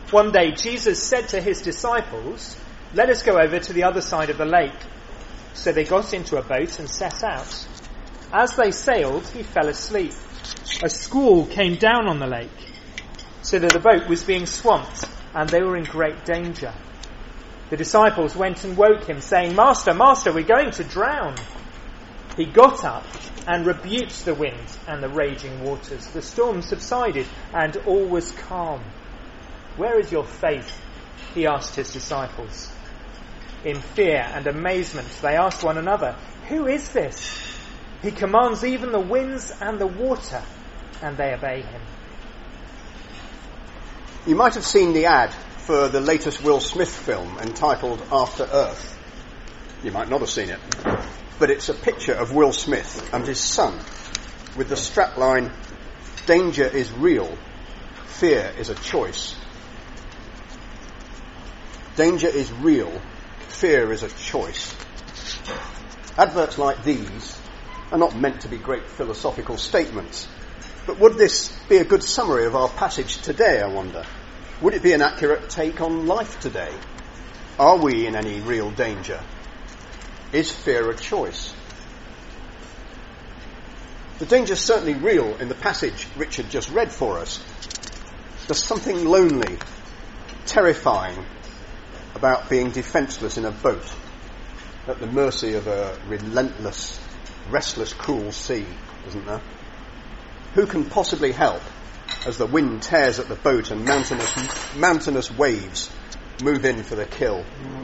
One day Jesus said to his disciples, "Let us go over to the other side of the lake." So they got into a boat and set out. As they sailed, he fell asleep. A squall came down on the lake, so that the boat was being swamped, and they were in great danger. The disciples went and woke him, saying, "Master, Master, we're going to drown." He got up and rebuked the wind and the raging waters. The storm subsided, and all was calm. "Where is your faith?" he asked his disciples. In fear and amazement, they asked one another, "Who is this? He commands even the winds and the water, and they obey him." You might have seen the ad for the latest Will Smith film entitled After Earth. You might not have seen it, but it's a picture of Will Smith and his son with the strapline, "Danger is real, fear is a choice." Danger is real, fear is a choice. Adverts like these are not meant to be great philosophical statements, but would this be a good summary of our passage today, I wonder? Would it be an accurate take on life today? Are we in any real danger? Is fear a choice? The danger is certainly real in the passage Richard just read for us. There's something lonely, terrifying about being defenceless in a boat at the mercy of a relentless, restless, cruel sea, isn't there? Who can possibly help as the wind tears at the boat and mountainous waves move in for the kill?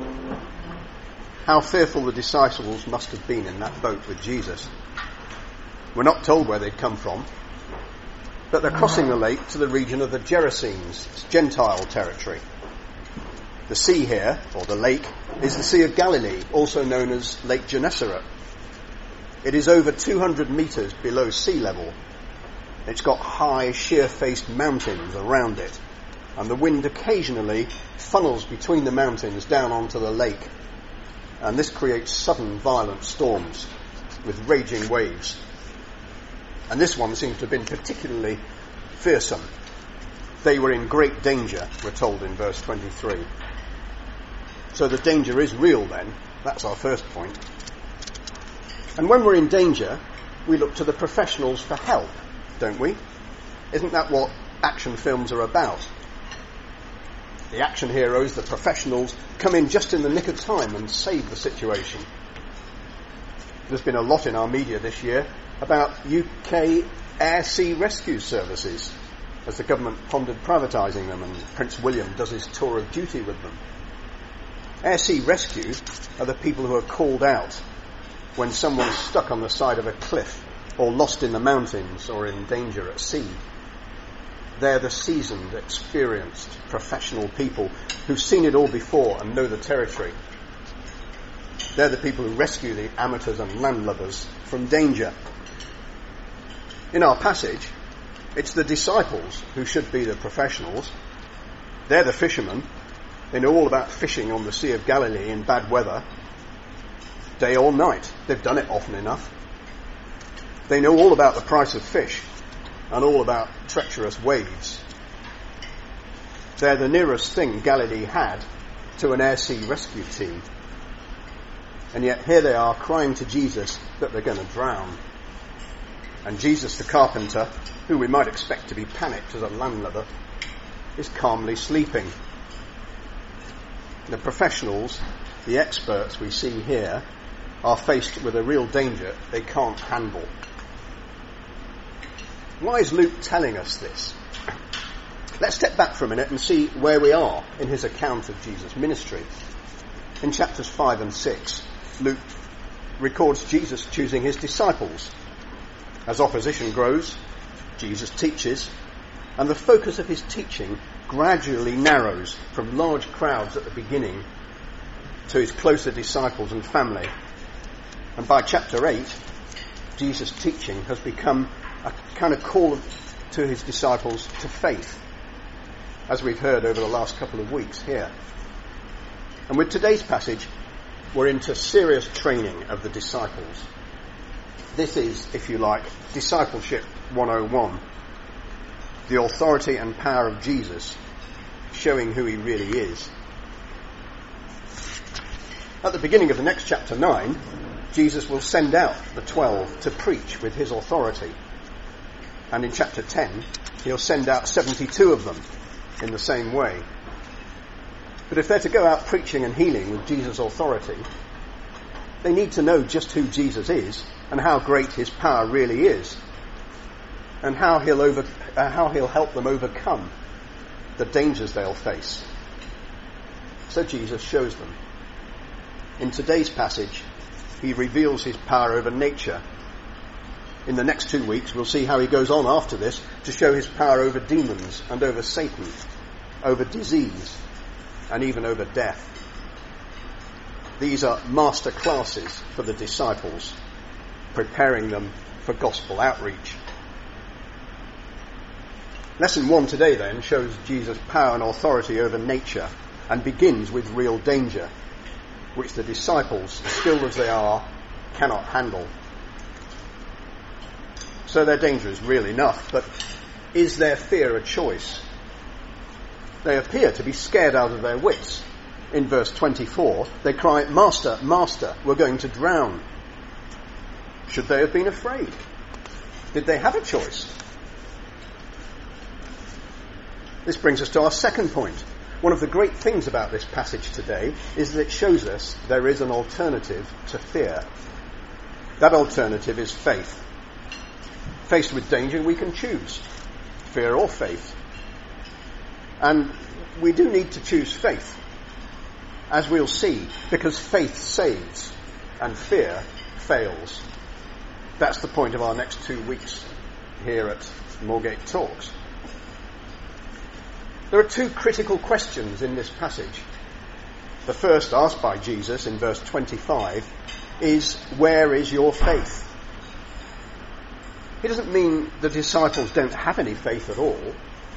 How fearful the disciples must have been in that boat with Jesus. We're not told where they'd come from, but they're crossing the lake to the region of the Gerasenes. It's Gentile territory. The sea here, or the lake, is the Sea of Galilee, also known as Lake Gennesaret. It is over 200 metres below sea level. It's got high, sheer-faced mountains around it, and the wind occasionally funnels between the mountains down onto the lake. And this creates sudden, violent storms with raging waves. And this one seems to have been particularly fearsome. They were in great danger, we're told in verse 23. So the danger is real then. That's our first point. And when we're in danger, we look to the professionals for help, don't we? Isn't that what action films are about? The action heroes, the professionals, come in just in the nick of time and save the situation. There's been a lot in our media this year about UK air sea rescue services as the government pondered privatising them and Prince William does his tour of duty with them. Air sea rescue are the people who are called out when someone's stuck on the side of a cliff or lost in the mountains or in danger at sea. They're the seasoned, experienced, professional people who've seen it all before and know the territory. They're the people who rescue the amateurs and landlubbers from danger. In our passage, it's the disciples who should be the professionals. They're the fishermen. They know all about fishing on the Sea of Galilee in bad weather, day or night. They've done it often enough. They know all about the price of fish and all about treacherous waves. They're the nearest thing Galilee had to an air sea rescue team. And yet here they are crying to Jesus that they're going to drown. And Jesus the carpenter, who we might expect to be panicked as a landlubber, is calmly sleeping. The professionals, the experts we see here, are faced with a real danger they can't handle. Why is Luke telling us this? Let's step back for a minute and see where we are in his account of Jesus' ministry. In chapters 5 and 6, Luke records Jesus choosing his disciples. As opposition grows, Jesus teaches, and the focus of his teaching gradually narrows from large crowds at the beginning to his closer disciples and family. And by chapter 8, Jesus' teaching has become a kind of call to his disciples to faith, as we've heard over the last couple of weeks here. And with today's passage, we're into serious training of the disciples. This is, if you like, discipleship 101. The authority and power of Jesus showing who he really is. At the beginning of the next chapter 9, Jesus will send out the 12 to preach with his authority. And in chapter 10, he'll send out 72 of them in the same way. But if they're to go out preaching and healing with Jesus' authority, they need to know just who Jesus is and how great his power really is, and how he'll help them overcome the dangers they'll face. So Jesus shows them. In today's passage, he reveals his power over nature. In the next 2 weeks, we'll see how he goes on after this to show his power over demons and over Satan, over disease, and even over death. These are master classes for the disciples, preparing them for gospel outreach. Lesson 1 today then shows Jesus' power and authority over nature and begins with real danger, which the disciples, skilled as they are, cannot handle. So their danger is real enough, but is their fear a choice? They appear to be scared out of their wits. In verse 24, they cry, "Master, Master, we're going to drown." Should they have been afraid? Did they have a choice? This brings us to our second point. One of the great things about this passage today is that it shows us there is an alternative to fear. That alternative is faith. Faced with danger, we can choose fear or faith. And we do need to choose faith, as we'll see, because faith saves and fear fails. That's the point of our next 2 weeks here at Moorgate Talks. There are 2 critical questions in this passage. The first, asked by Jesus in verse 25, is, "Where is your faith?" He doesn't mean the disciples don't have any faith at all.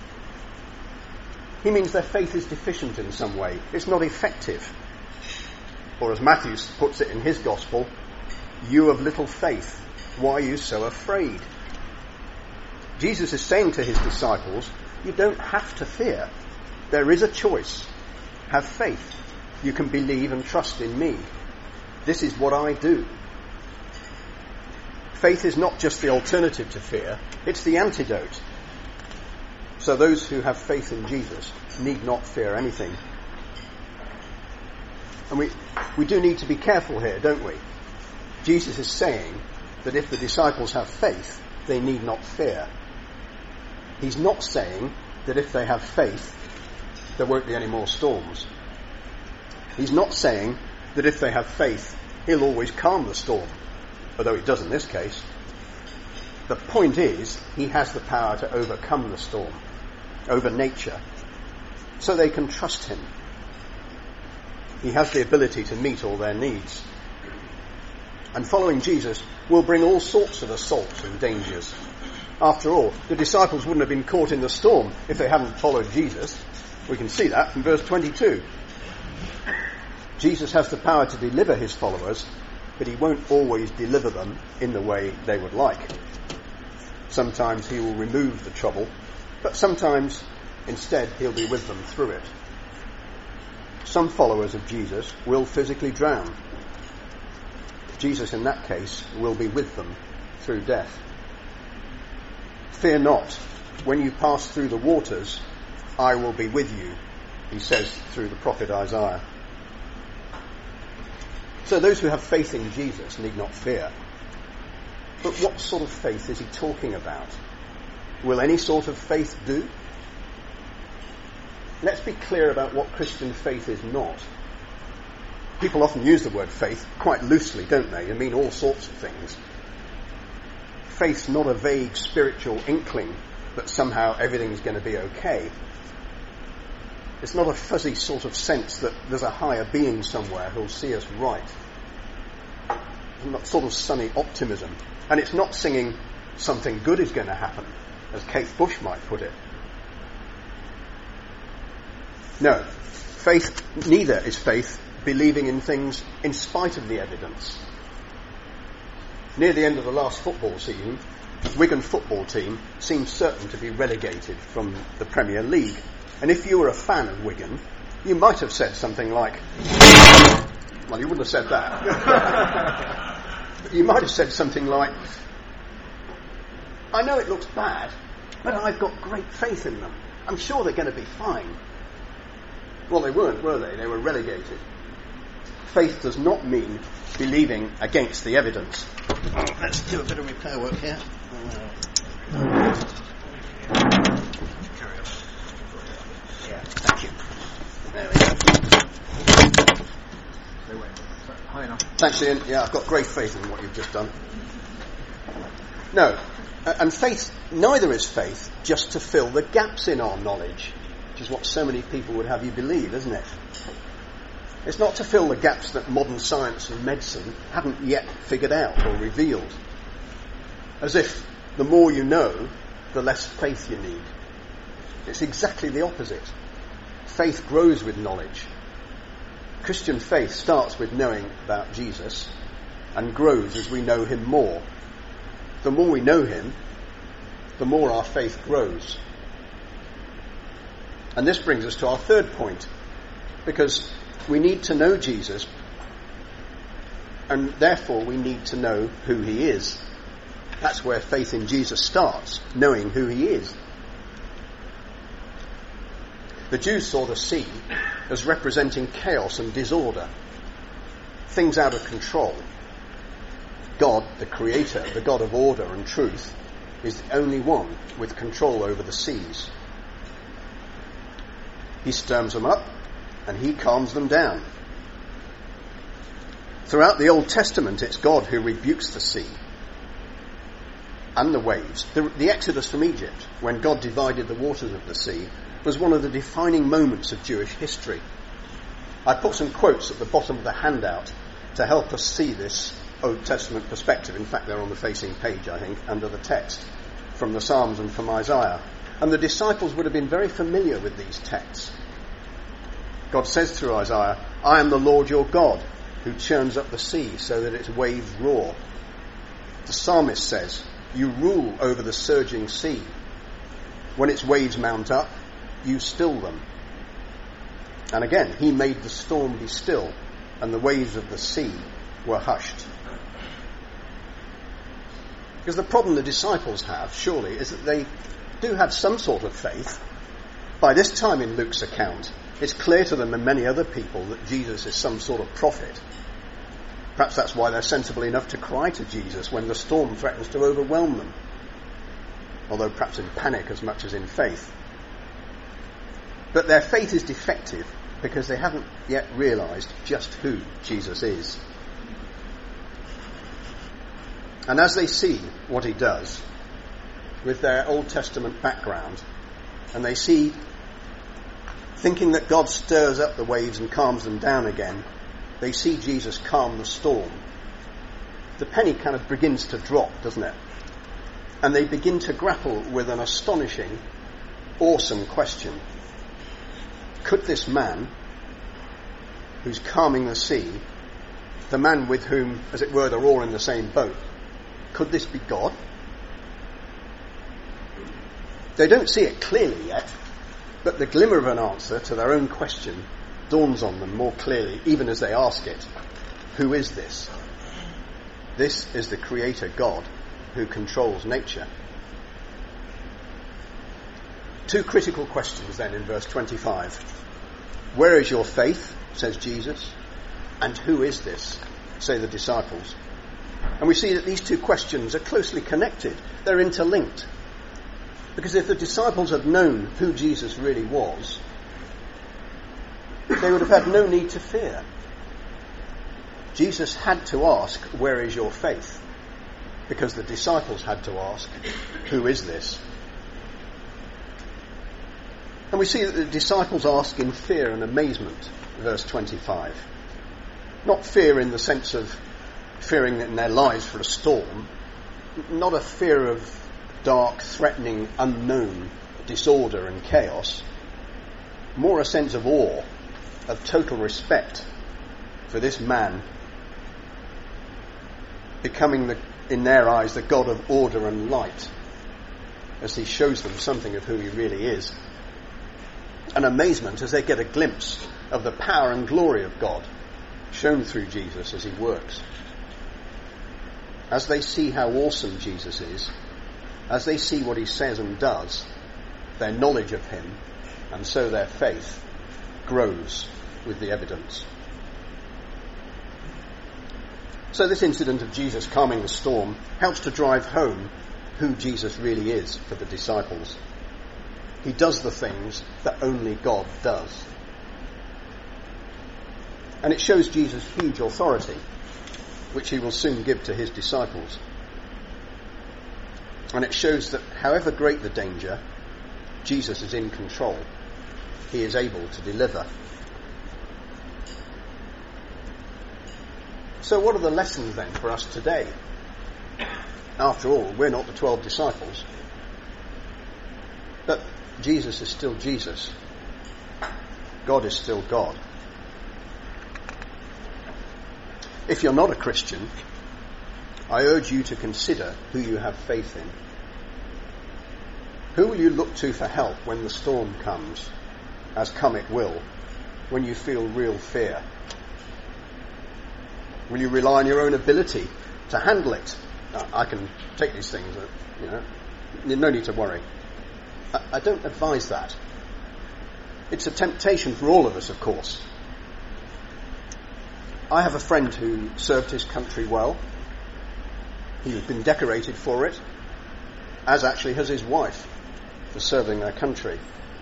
He means their faith is deficient in some way. It's not effective. Or as Matthew puts it in his gospel, "You of little faith, why are you so afraid?" Jesus is saying to his disciples, you don't have to fear. There is a choice. Have faith. You can believe and trust in me. This is what I do. Faith is not just the alternative to fear, it's the antidote. So those who have faith in Jesus need not fear anything. And we do need to be careful here, don't we? Jesus is saying that if the disciples have faith, they need not fear. He's not saying that if they have faith, there won't be any more storms. He's not saying that if they have faith, he'll always calm the storm, although it does in this case. The point is, he has the power to overcome the storm, over nature, so they can trust him. He has the ability to meet all their needs. And following Jesus will bring all sorts of assaults and dangers. After all, the disciples wouldn't have been caught in the storm if they hadn't followed Jesus. We can see that from verse 22. Jesus has the power to deliver his followers, but he won't always deliver them in the way they would like. Sometimes he will remove the trouble, but sometimes instead he'll be with them through it. Some followers of Jesus will physically drown. Jesus in that case will be with them through death. Fear not, when you pass through the waters, I will be with you, he says through the prophet Isaiah. So those who have faith in Jesus need not fear. But what sort of faith is he talking about? Will any sort of faith do? Let's be clear about what Christian faith is not. People often use the word faith quite loosely, don't they? They mean all sorts of things. Faith's not a vague spiritual inkling that somehow everything's going to be okay. It's not a fuzzy sort of sense that there's a higher being somewhere who'll see us right. It's not sort of sunny optimism. And it's not singing something good is going to happen, as Kate Bush might put it. No, faith, neither is faith believing in things in spite of the evidence. Near the end of the last football season, Wigan football team seemed certain to be relegated from the Premier League. And if you were a fan of Wigan, you might have said something like, well, you wouldn't have said that. But you might have said something like, I know it looks bad, but I've got great faith in them. I'm sure they're going to be fine. Well, they weren't, were they? They were relegated. Faith does not mean believing against the evidence. Let's do a bit of repair work here. Thank you. There we go. High enough. Thanks, Ian. Yeah, I've got great faith in what you've just done. No, and faith, neither is faith just to fill the gaps in our knowledge, which is what so many people would have you believe, isn't it? It's not to fill the gaps that modern science and medicine haven't yet figured out or revealed. As if the more you know, the less faith you need. It's exactly the opposite. Faith grows with knowledge. Christian faith starts with knowing about Jesus and grows as we know him more. The more we know him, the more our faith grows. And this brings us to our third point, because we need to know Jesus, and therefore we need to know who he is. That's where faith in Jesus starts, knowing who he is. The Jews saw the sea as representing chaos and disorder, things out of control. God, the creator, the God of order and truth, is the only one with control over the seas. He stirs them up and he calms them down. Throughout the Old Testament, it's God who rebukes the sea and the waves. The Exodus from Egypt, when God divided the waters of the sea, was one of the defining moments of Jewish history. I put some quotes at the bottom of the handout to help us see this Old Testament perspective. In fact, they're on the facing page, I think, under the text, from the Psalms and from Isaiah. And the disciples would have been very familiar with these texts. God says through Isaiah, I am the Lord your God, who churns up the sea so that its waves roar. The psalmist says, you rule over the surging sea. When its waves mount up, you still them. And again, he made the storm be still, and the waves of the sea were hushed. Because the problem the disciples have, surely, is that they do have some sort of faith. By this time in Luke's account, it's clear to them and many other people that Jesus is some sort of prophet. Perhaps that's why they're sensible enough to cry to Jesus when the storm threatens to overwhelm them. Although perhaps in panic as much as in faith. But their faith is defective because they haven't yet realised just who Jesus is. And as they see what he does with their Old Testament background, and they see, thinking that God stirs up the waves and calms them down again, they see Jesus calm the storm. The penny kind of begins to drop, doesn't it? And they begin to grapple with an astonishing, awesome question. Could this man, who's calming the sea, the man with whom, as it were, they're all in the same boat, could this be God? They don't see it clearly yet, but the glimmer of an answer to their own question dawns on them more clearly, even as they ask it. Who is this? This is the Creator God who controls nature. Two critical questions then in verse 25. Where is your faith, says Jesus, and who is this, say the disciples. And we see that these two questions are closely connected. They're interlinked. Because if the disciples had known who Jesus really was, they would have had no need to fear. Jesus had to ask, where is your faith? Because the disciples had to ask, who is this? And we see that the disciples ask in fear and amazement, verse 25. Not fear in the sense of fearing in their lives for a storm, not a fear of dark, threatening, unknown disorder and chaos, more a sense of awe, of total respect for this man becoming, in their eyes, the God of order and light, as he shows them something of who he really is. and amazement as they get a glimpse of the power and glory of God shown through Jesus as he works. As they see how awesome Jesus is, as they see what he says and does, their knowledge of him, and so their faith, grows with the evidence. So this incident of Jesus calming the storm helps to drive home who Jesus really is for the disciples. He does the things that only God does. And it shows Jesus' huge authority, which he will soon give to his disciples. And it shows that however great the danger, Jesus is in control. He is able to deliver. So what are the lessons then for us today? After all, we're not the 12 disciples. But Jesus is still Jesus. God is still God. If you're not a Christian, I urge you to consider who you have faith in. Who will you look to for help when the storm comes, as come it will, when you feel real fear? Will you rely on your own ability to handle it? I can take these things, no need to worry. I don't advise that. It's a temptation for all of us, of course. I have a friend who served his country well. He's been decorated for it, as actually has his wife, for serving their country.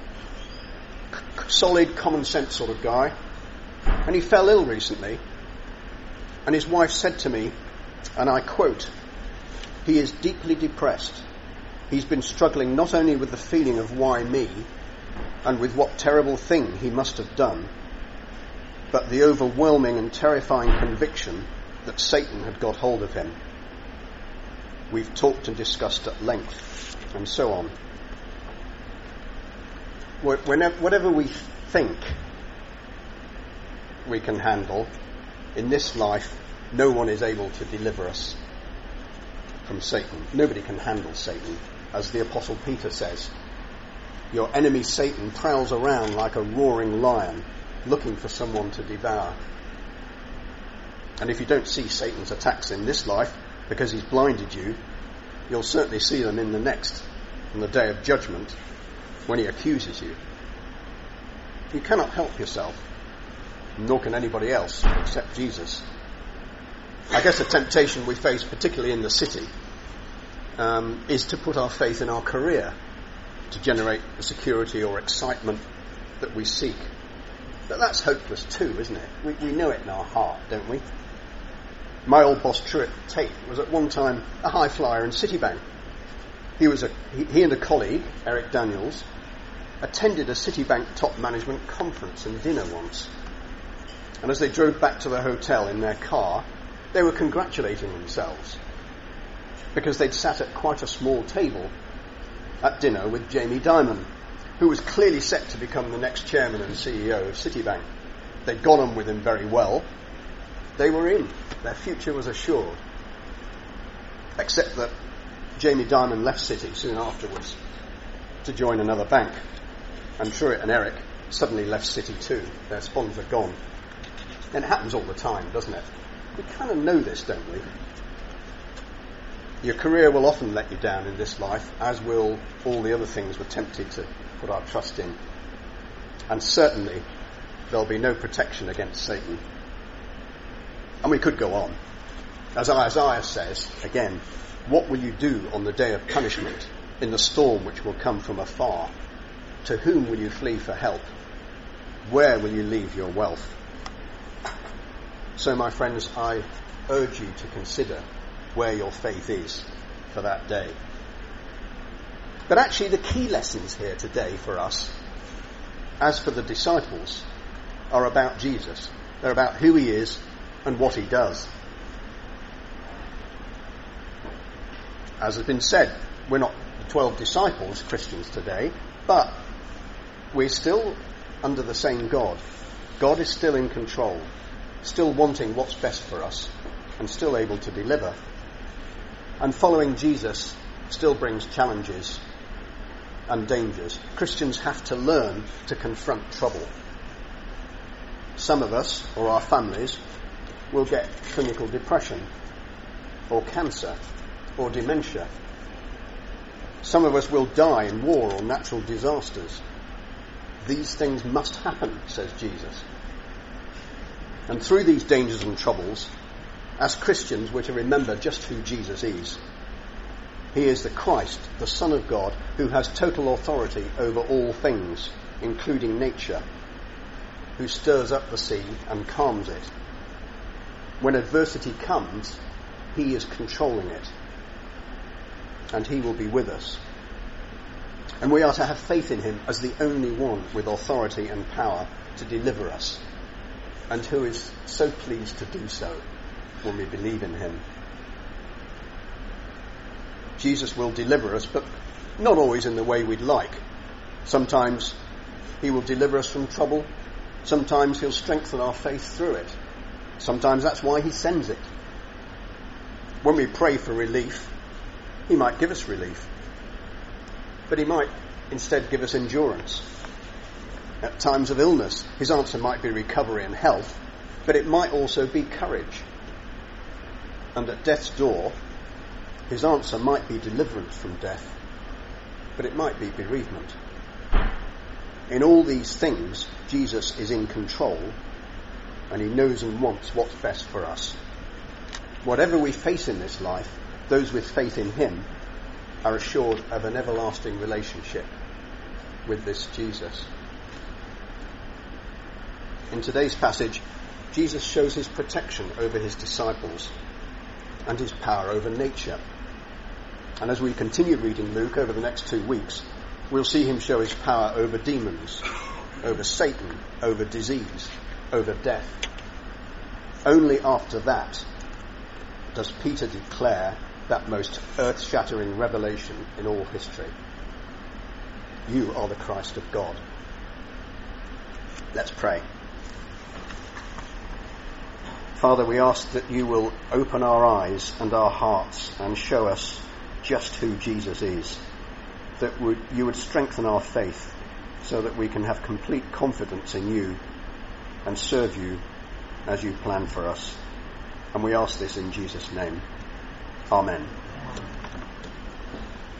Solid, common sense sort of guy. And he fell ill recently. And his wife said to me, and I quote, "He is deeply depressed. He's been struggling not only with the feeling of why me, and with what terrible thing he must have done, but the overwhelming and terrifying conviction that Satan had got hold of him. We've talked and discussed at length," and so on. Whatever we think we can handle, in this life, no one is able to deliver us from Satan. Nobody can handle Satan. As the Apostle Peter says, your enemy Satan prowls around like a roaring lion, looking for someone to devour. And if you don't see Satan's attacks in this life, because he's blinded you, you'll certainly see them in the next, on the day of judgment, when he accuses you. You cannot help yourself, nor can anybody else except Jesus. I guess the temptation we face, particularly in the city, is to put our faith in our career to generate the security or excitement that we seek. But that's hopeless too, isn't it? We know it in our heart, don't we? My old boss, Truett Tate, was at one time a high flyer in Citibank. He and a colleague, Eric Daniels, attended a Citibank top management conference and dinner once. And as they drove back to the hotel in their car, they were congratulating themselves because they'd sat at quite a small table at dinner with Jamie Dimon, who was clearly set to become the next chairman and CEO of Citibank. They'd gone on with him very well. They were in. Their future was assured. Except that Jamie Dimon left Citi soon afterwards to join another bank. And Truett and Eric suddenly left Citi too. Their sponsors are gone. And it happens all the time, doesn't it? We kind of know this, don't we? Your career will often let you down in this life, as will all the other things we're tempted to put our trust in. And certainly, there'll be no protection against Satan. And we could go on. As Isaiah says, again, what will you do on the day of punishment, in the storm which will come from afar? To whom will you flee for help? Where will you leave your wealth? So, my friends, I urge you to consider where your faith is for that day. But actually, the key lessons here today for us, as for the disciples, are about Jesus. They're about who he is and what he does. As has been said, we're not the 12 disciples, Christians today, but we're still under the same God. God is still in control, still wanting what's best for us, and still able to deliver. And following Jesus still brings challenges. and dangers, Christians have to learn to confront trouble. Some of us, or our families, will get clinical depression, or cancer, or dementia. Some of us will die in war or natural disasters. These things must happen, says Jesus. And through these dangers and troubles, as Christians, we're to remember just who Jesus is. He is the Christ, the Son of God, who has total authority over all things, including nature, who stirs up the sea and calms it. When adversity comes, he is controlling it, and he will be with us. And we are to have faith in him as the only one with authority and power to deliver us, and who is so pleased to do so when we believe in him. Jesus will deliver us, but not always in the way we'd like. Sometimes he will deliver us from trouble. Sometimes he'll strengthen our faith through it. Sometimes that's why he sends it. When we pray for relief, he might give us relief, but he might instead give us endurance. At times of illness, his answer might be recovery and health, but it might also be courage. And at death's door, his answer might be deliverance from death, but it might be bereavement. In all these things, Jesus is in control, and he knows and wants what's best for us. Whatever we face in this life, those with faith in him are assured of an everlasting relationship with this Jesus. In today's passage, Jesus shows his protection over his disciples and his power over nature. And as we continue reading Luke over the next 2 weeks, we'll see him show his power over demons, over Satan, over disease, over death. Only after that does Peter declare that most earth-shattering revelation in all history. You are the Christ of God. Let's pray. Father, we ask that you will open our eyes and our hearts and show us just who Jesus is, that you would strengthen our faith so that we can have complete confidence in you and serve you as you plan for us. And we ask this in Jesus' name. Amen.